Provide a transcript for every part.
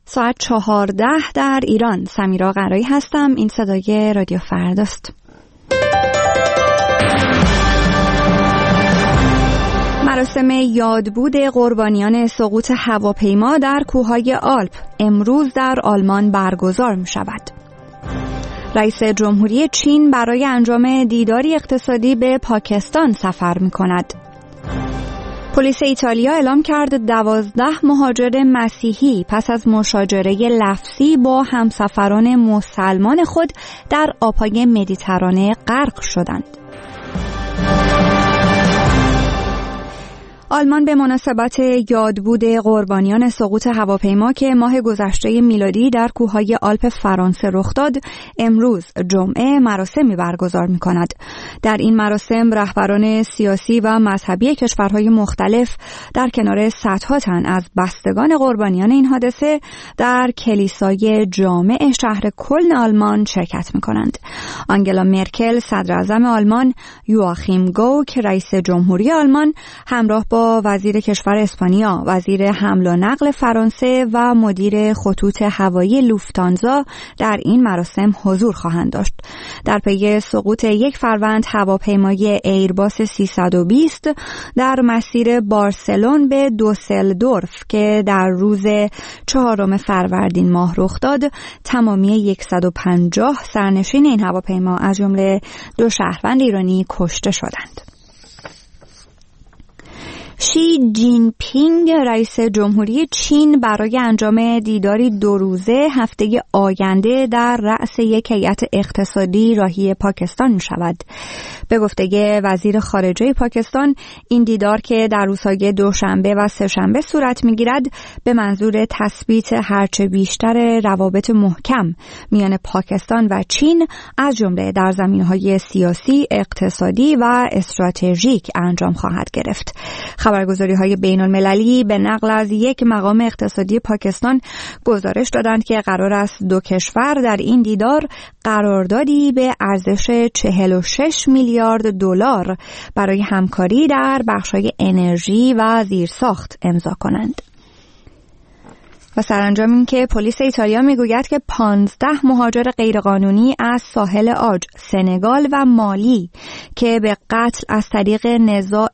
ساعت 14 در ایران. سمیرا قرایی هستم. این صدای رادیو فرداست. مراسم یادبود قربانیان سقوط هواپیما در کوههای آلپ امروز در آلمان برگزار می شود. رئیس جمهوری چین برای انجام دیداری اقتصادی به پاکستان سفر می کند. پلیس ایتالیا اعلام کرد 12 مهاجر مسیحی پس از مشاجره لفظی با همسفران مسلمان خود در آبهای مدیترانه غرق شدند. آلمان به مناسبت یادبود قربانیان سقوط هواپیما که ماه گذشته میلادی در کوههای آلپ فرانسه رخ داد، امروز جمعه مراسمی برگزار می‌کند. در این مراسم رهبران سیاسی و مذهبی کشورهای مختلف در کنار صدها تن از بستگان قربانیان این حادثه در کلیسای جامع شهر کلن آلمان شرکت می‌کنند. آنگلا مرکل صدر اعظم آلمان، یواخیم گوک رئیس جمهوری آلمان همراه با وزیر کشور اسپانیا، وزیر حمل و نقل فرانسه و مدیر خطوط هوایی لوفتانزا در این مراسم حضور خواهند داشت. در پی سقوط 1 فروند هواپیمای ایرباس 320 در مسیر بارسلون به دوسلدورف که در روز 4 فروردین ماه رخ داد، تمامی 150 سرنشین این هواپیما از جمله 2 شهروند ایرانی کشته شدند. شی جین پینگ رئیس جمهوری چین برای انجام دیداری 2 روزه هفته آینده در رأس یک هیئت اقتصادی راهی پاکستان می شود. به گفته وزیر خارجه پاکستان، این دیدار که در روزهای دوشنبه و سه‌شنبه صورت می گیرد به منظور تثبیت هرچه بیشتر روابط محکم میان پاکستان و چین از جمله در زمینه‌های سیاسی، اقتصادی و استراتژیک انجام خواهد گرفت. خبرگزاری‌های بین‌المللی به نقل از یک مقام اقتصادی پاکستان گزارش دادند که قرار است 2 کشور در این دیدار قراردادی به ارزش 46 میلیارد دلار برای همکاری در بخش‌های انرژی و زیرساخت امضا کنند. و سرانجام این که پلیس ایتالیا میگوید که 15 مهاجر غیرقانونی از ساحل عاج، سنگال و مالی که به قتل از طریق نزاع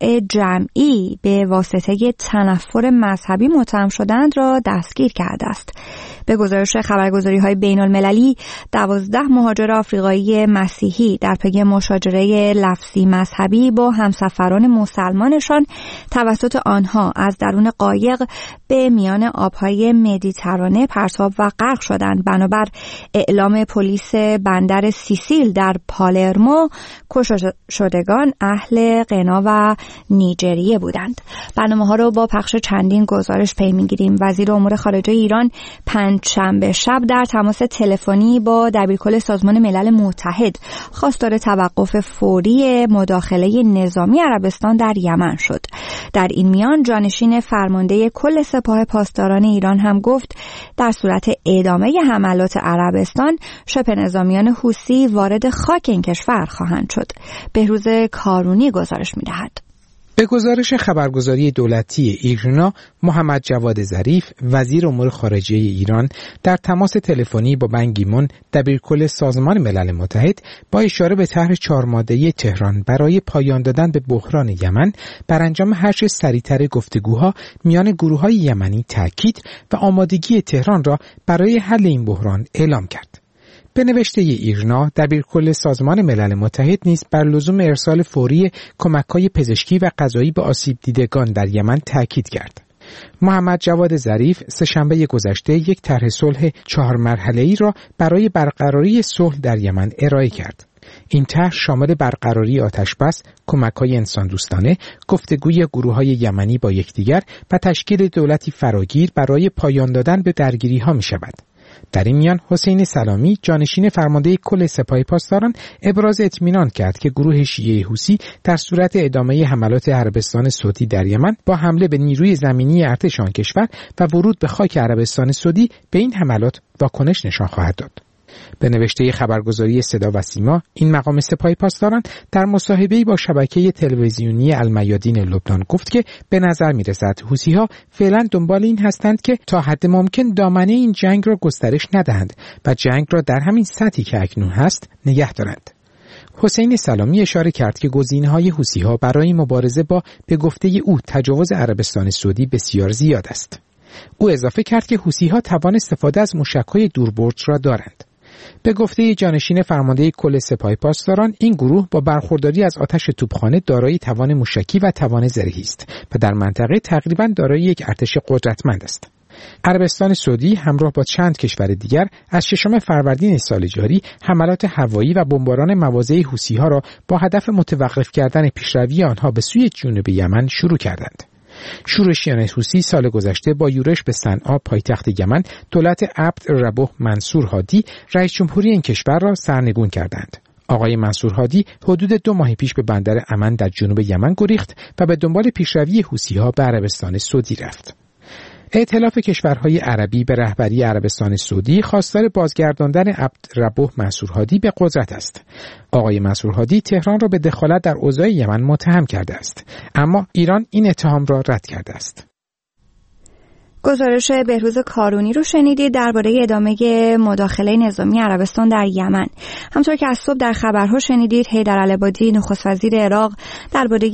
جمعی به واسطه تنفر مذهبی متهم شدند را دستگیر کرده است. به گزارش خبرگزاری‌های بین‌المللی 12 مهاجر آفریقایی مسیحی در پی مشاجره لفظی مذهبی با همسفران مسلمانشان توسط آنها از درون قایق به میان آب‌های مدیترانه پرتاب و غرق شدند. بنابر اعلام پلیس بندر سیسیل در پالرمو، کشته شدگان اهل غنا و نیجریه بودند. برنامه‌ها رو با پخش چندین گزارش پی می‌گیریم. وزیر امور خارجه ایران پنجشنبه شب در تماس تلفنی با دبیرکل سازمان ملل متحد خواستار توقف فوری مداخله نظامی عربستان در یمن شد. در این میان جانشین فرمانده کل سپاه پاسداران ایران هم گفت در صورت ادامه حملات عربستان شبه نظامیان حوثی وارد خاک این کشور خواهند شد. بهروز کارونی گزارش می‌دهد. به گزارش خبرگزاری دولتی ایرنا، محمد جواد ظریف وزیر امور خارجه ایران در تماس تلفنی با بن کی مون دبیرکل سازمان ملل متحد با اشاره به طرح 4 ماده‌ای تهران برای پایان دادن به بحران یمن بر انجام هرچه سریعتر گفتگوها میان گروه‌های یمنی تاکید و آمادگی تهران را برای حل این بحران اعلام کرد. به نوشته ایرنا، دبیرکل سازمان ملل متحد نیز بر لزوم ارسال فوری کمک‌های پزشکی و غذایی به آسیب دیدگان در یمن تاکید کرد. محمد جواد ظریف سه‌شنبه گذشته یک طرح صلح 4 مرحله‌ای را برای برقراری صلح در یمن ارائه کرد. این طرح شامل برقراری آتش‌بس، کمک‌های انسان‌دوستانه، گفتگوی گروه‌های یمنی با یکدیگر و تشکیل دولتی فراگیر برای پایان دادن به درگیری‌ها می‌شود. در این میان حسین سلامی جانشین فرمانده کل سپاه پاسداران ابراز اطمینان کرد که گروه شیعه حوثی در صورت ادامه حملات عربستان سعودی در یمن با حمله به نیروی زمینی ارتش آن کشور و ورود به خاک عربستان سعودی به این حملات واکنش نشان خواهد داد. به نوشته خبرگزاری صدا و سیما، این مقام سپاه پاسداران در مصاحبه‌ای با شبکه تلویزیونی المیادین لبنان گفت که به نظر می‌رسد حوثی‌ها فعلا دنبال این هستند که تا حد ممکن دامنه این جنگ را گسترش ندهند و جنگ را در همین سطحی که اکنون هست نگه دارند. حسین سلامی اشاره کرد که گزینه‌های حوثی‌ها برای مبارزه با به گفته او تجاوز عربستان سعودی بسیار زیاد است. او اضافه کرد که حوثی‌ها توان استفاده از موشک‌های دوربرد را دارند. به گفته جانشین فرمانده کل سپاه پاسداران، این گروه با برخورداری از آتش توپخانه دارای توان موشکی و توان زرهی است و در منطقه تقریباً دارای یک ارتش قدرتمند است. عربستان سعودی همراه با چند کشور دیگر از 6 فروردین سال جاری حملات هوایی و بمباران مواضع حوثی‌ها را با هدف متوقف کردن پیشروی آنها به سوی جنوب یمن شروع کردند. شورشیان حوثی سال گذشته با یورش به صنعا پایتخت یمن دولت عبد ربه منصور هادی رئیس جمهوری این کشور را سرنگون کردند. آقای منصور هادی حدود 2 ماه پیش به بندر عمان در جنوب یمن گریخت و به دنبال پیشروی حوثی‌ها به عربستان سعودی رفت. ائتلاف کشورهای عربی به رهبری عربستان سعودی خواستار بازگرداندن عبد ربه منصور هادی به قدرت است. آقای منصور هادی تهران را به دخالت در اوضاع یمن متهم کرده است، اما ایران این اتهام را رد کرده است. گزارش بهروز کارونی رو شنیدید درباره ادامه مداخله نظامی عربستان در یمن. همطور که از صبح در خبرها شنیدید، حیدر العبادی نخست وزیر عراق درباره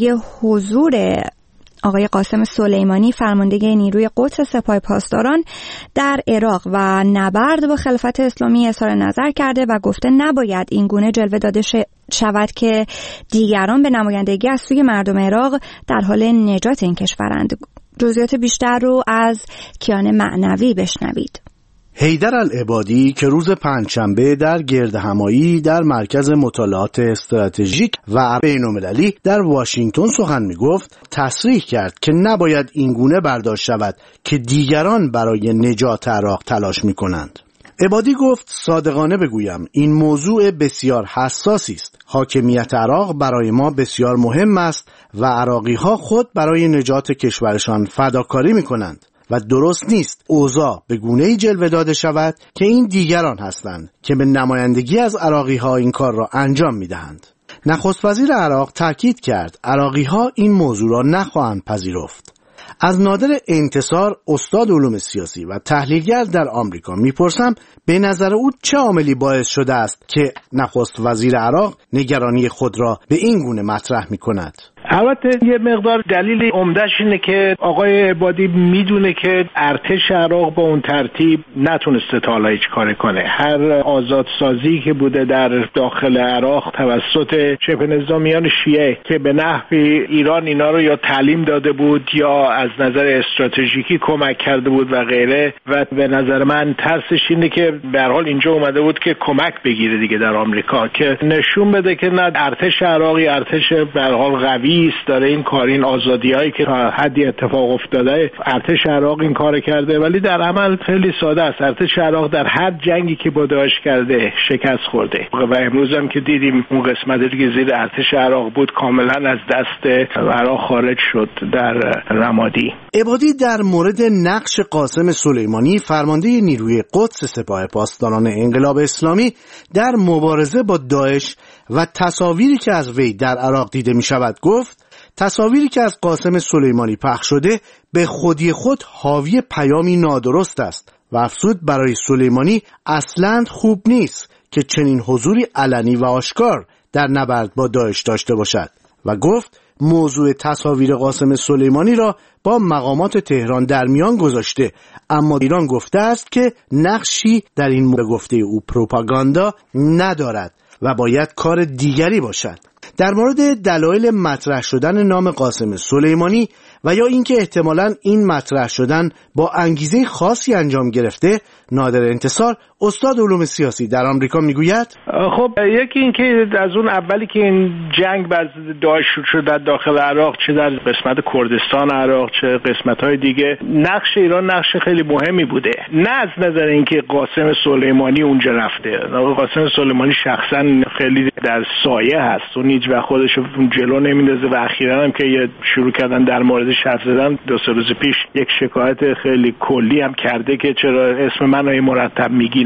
حضور آقای قاسم سلیمانی فرمانده نیروی قدس سپاه پاسداران در عراق و نبرد با خلافت اسلامی اظهار نظر کرده و گفته نباید این گونه جلوه داده شود که دیگران به نمایندگی از سوی مردم عراق در حال نجات این کشورند. جزئیات بیشتر رو از کیان معنوی بشنوید. حیدر العبادی که روز پنجشنبه در گردهمایی در مرکز مطالعات استراتژیک و بین‌المللی در واشنگتن سخن می‌گفت، تصریح کرد که نباید اینگونه برداشت شود که دیگران برای نجات عراق تلاش می‌کنند. عبادی گفت صادقانه بگویم این موضوع بسیار حساسی است. حاکمیت عراق برای ما بسیار مهم است و عراقی‌ها خود برای نجات کشورشان فداکاری می‌کنند و درست نیست اوضاع به گونه‌ای جلوه داده شود که این دیگران هستند که به نمایندگی از عراقی‌ها این کار را انجام می‌دهند. نخست وزیر عراق تاکید کرد عراقی‌ها این موضوع را نخواهند پذیرفت. از نادر انتصار، استاد علوم سیاسی و تحلیلگر در آمریکا میپرسم به نظر او چه عاملی باعث شده است که نخست وزیر عراق نگرانی خود را به این گونه مطرح می‌کند؟ البته یه مقدار دلیل عمده‌اش اینه که آقای عبادی میدونه که ارتش عراق با اون ترتیب نتونسته تا حالا هیچ کاری کنه. هر آزادسازی که بوده در داخل عراق توسط شبه نظامیان شیعه که به نحوی ایران اینا رو یا تعلیم داده بود یا از نظر استراتژیکی کمک کرده بود و غیره، و به نظر من ترسش اینه که به هر حال اینجا اومده بود که کمک بگیره دیگه در آمریکا، که نشون بده که نه ارتش عراقی ارتش به هر حال قوی داره این کار، این آزادیایی که تا حدی اتفاق افتاده ارتش عراق این کار کرده، ولی در عمل خیلی ساده است. ارتش عراق در هر جنگی که با داعش کرده شکست خورده و امروز هم که دیدیم اون قسمتی که زیر ارتش عراق بود کاملا از دست عراق خارج شد در رمادی. عبادی در مورد نقش قاسم سلیمانی فرمانده نیروی قدس سپاه پاسداران انقلاب اسلامی در مبارزه با داعش و تصاویری که از وی در عراق دیده می شود گفت تصاویری که از قاسم سلیمانی پخش شده به خودی خود حاوی پیامی نادرست است و افزود برای سلیمانی اصلاً خوب نیست که چنین حضوری علنی و آشکار در نبرد با داعش داشته باشد و گفت موضوع تصاویر قاسم سلیمانی را با مقامات تهران در میان گذاشته، اما ایران گفته است که نقشی در این مورد گفته او پروپاگاندا ندارد و باید کار دیگری باشد. در مورد دلایل مطرح شدن نام قاسم سلیمانی و یا اینکه احتمالاً این مطرح شدن با انگیزه خاصی انجام گرفته، نادر انتصار استاد علوم سیاسی در آمریکا میگوید خب یکی این که از اون اولی که این جنگ بر داعش شروع شد در داخل عراق، چه در قسمت کردستان عراق چه قسمت‌های دیگه، نقش ایران نقش خیلی مهمی بوده. نه از نظر اینکه قاسم سلیمانی اونجا رفته، قاسم سلیمانی شخصا خیلی در سایه هست، اون هیچ وقت خودش رو جلو نمیندازه و اخیراً هم که شروع کردن در موردش حرف زدن، 2-3 روز پیش یک شکایت خیلی کلی هم کرده که چرا اسم منو مرتب میگین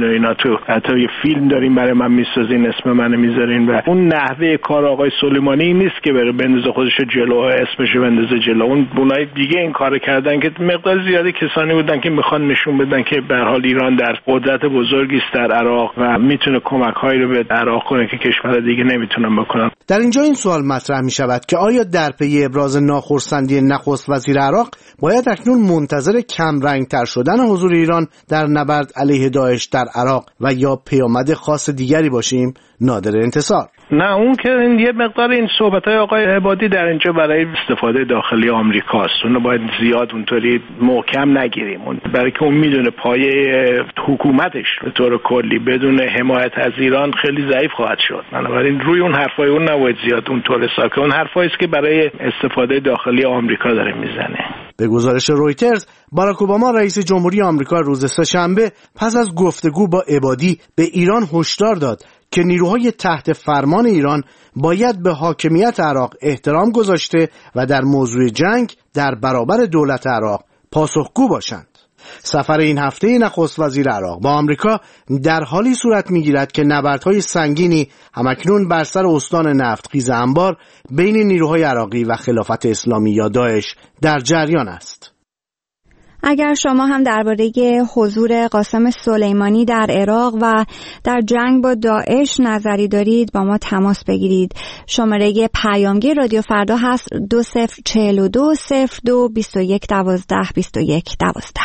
و اینا، تو حتی یه فیلم دارین برای من میسازین، اسم منو میذارین و اون نحوه کار آقای سلیمانی نیست که بره بندازه خودشو جلو، اسمشو بندازه جلو. اون بونای دیگه این کارو کردن که مقدار زیادی کسانی بودن که میخوان نشون بدن که به هر حال ایران در قدرت بزرگی است در عراق و میتونه کمک‌هایی رو به عراق کنه که کشور دیگه نمیتونن بکنن. در اینجا این سوال مطرح میشود که آیا در پی ابراز ناخرسندی نخست وزیر عراق باید اکنون منتظر کم رنگتر شدن حضور ایران در نبرد علیه داعش در عراق و یا پیامد خاص دیگری باشیم؟ نادر انتصار: نه، اون که یه مقدار این صحبت‌های آقای عبادی در اینجا برای استفاده داخلی آمریکاست. اونو باید زیاد اونطوری محکم نگیریم، برای که اون میدونه پایه حکومتش به طور کلی بدون حمایت از ایران خیلی ضعیف خواهد شد. بنابراین روی اون حرفای اون نباید زیاد اونطور حساب کنه. اون حرفایی است که برای استفاده داخلی آمریکا داره میزنه. به گزارش رویترز، باراک اوباما رئیس جمهوری آمریکا روز سه‌شنبه پس از گفتگو با عبادی به ایران هشدار داد که نیروهای تحت فرمان ایران باید به حاکمیت عراق احترام گذاشته و در موضوع جنگ در برابر دولت عراق پاسخگو باشند. سفر این هفته نخست وزیر عراق با آمریکا در حالی صورت می‌گیرد که نبردهای سنگینی همکنون بر سر استان نفتخیز انبار بین نیروهای عراقی و خلافت اسلامی یا داعش در جریان است. اگر شما هم درباره حضور قاسم سلیمانی در عراق و در جنگ با داعش نظری دارید با ما تماس بگیرید. شماره پیامگیر رادیو فردا هست 2042 02 21 12 21 12.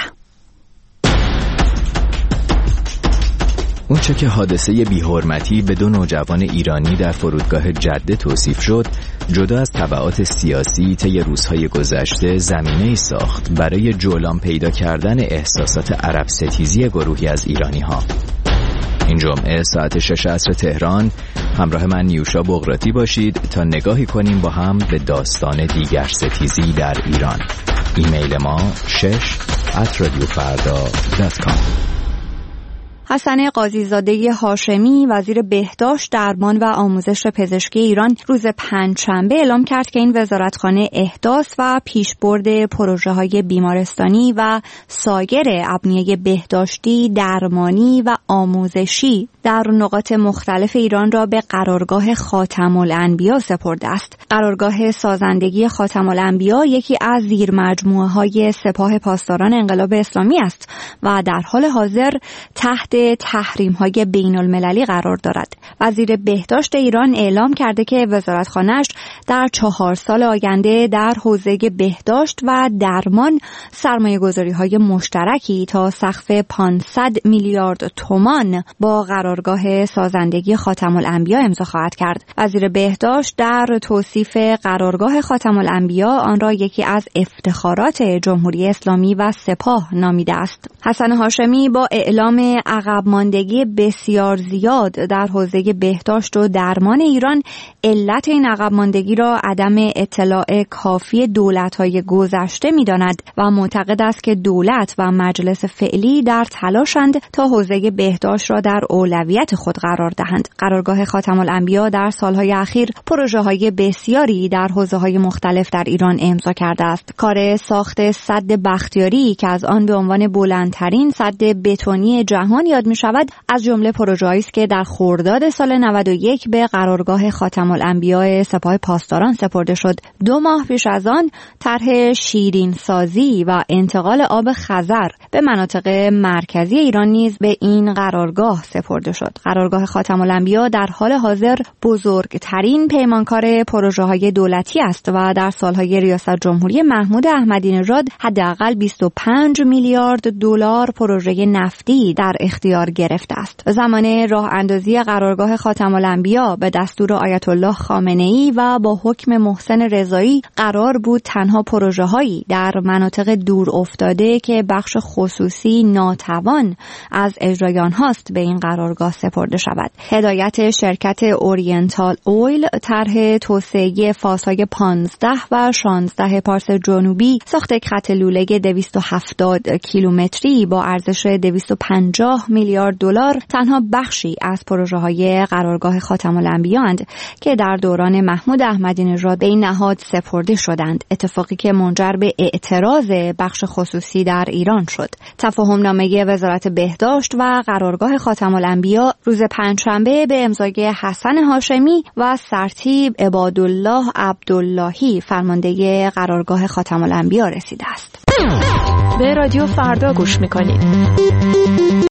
اونچه که حادثه بی‌حرمتی به 2 نوجوان ایرانی در فرودگاه جده توصیف شد، جدا از تبعات سیاسی طی روزهای گذشته زمینه‌ای ساخت برای جولان پیدا کردن احساسات عرب ستیزی گروهی از ایرانی‌ها. این جمعه ساعت 6 عصر تهران همراه من نیوشا بغراتی باشید تا نگاهی کنیم با هم به داستان دیگر ستیزی در ایران. ایمیل ما 6@radiofarda.com. حسن قاضیزاده هاشمی وزیر بهداشت، درمان و آموزش پزشکی ایران روز پنجشنبه اعلام کرد که این وزارتخانه احداث و پیشبرد پروژه‌های بیمارستانی و سایر ابنیه بهداشتی، درمانی و آموزشی در نقاط مختلف ایران را به قرارگاه خاتم الانبیا سپرده است. قرارگاه سازندگی خاتم الانبیا یکی از زیرمجموعه‌های سپاه پاسداران انقلاب اسلامی است و در حال حاضر تحت تحریم‌های بین‌المللی قرار دارد. وزیر بهداشت ایران اعلام کرده که وزارتخانه‌اش در 4 سال آینده در حوزه بهداشت و درمان سرمایه‌گذاری‌های مشترکی تا سقف 500 میلیارد تومان با قرارگاه سازندگی خاتم الانبیا امضا خواهد کرد. وزیر بهداشت در توصیف قرارگاه خاتم الانبیا آن را یکی از افتخارات جمهوری اسلامی و سپاه نامیده است. حسن هاشمی با اعلام عقب ماندگی بسیار زیاد در حوزه بهداشت و درمان ایران، علت این عقب ماندگی را عدم اطلاع کافی دولت‌های گذشته می‌داند و معتقد است که دولت و مجلس فعلی در تلاشند تا حوزه بهداشت را در اولویت خود قرار دهند. قرارگاه خاتم الانبیا در سالهای اخیر پروژه‌های بسیاری در حوزه‌های مختلف در ایران امضا کرده است. کار ساخت سد بختیاری که از آن به عنوان بلندترین سد بتونی جهان یاد می شود از جمله پروژه‌ای است که در خرداد سال 91 به قرارگاه خاتم الانبیا سپاه پاسداران سپرده شد. 2 ماه پیش از آن طرح شیرین سازی و انتقال آب خزر به مناطق مرکزی ایران نیز به این قرارگاه سپرده شد. قرارگاه خاتم الانبیا در حال حاضر بزرگترین پیمانکار پروژه‌های دولتی است و در سالهای ریاست جمهوری محمود احمدی نژاد حداقل 25 میلیارد دلار پروژه نفتی در اختیار گرفته است. زمان راه اندازی قرارگاه خاتم الانبیا به دستور آیت الله خامنه‌ای و با حکم محسن رضایی قرار بود تنها پروژه‌هایی در مناطق دور افتاده که بخش خصوصی ناتوان از اجرای آنهاست به این قرارگاه سپرده شود. هدایت شرکت اورینتال اویل طرح توسعه فازهای 15 و 16 پارس جنوبی ساخت خط لوله 270 کیلومتری با ارزش 250 میلیارد دلار تنها بخشی از پروژه‌های فرمانده قرارگاه خاتم الانبیا اند که در دوران محمود احمدی نژاد به این نهاد سپرده شدند، اتفاقی که منجر به اعتراض بخش خصوصی در ایران شد. تفاهمنامه وزارت بهداشت و قرارگاه خاتم الانبیا روز پنجشنبه به امضای حسن هاشمی و سرتیپ عبادالله عبداللهی فرمانده قرارگاه خاتم الانبیا رسیده است. به رادیو فردا گوش میکنید.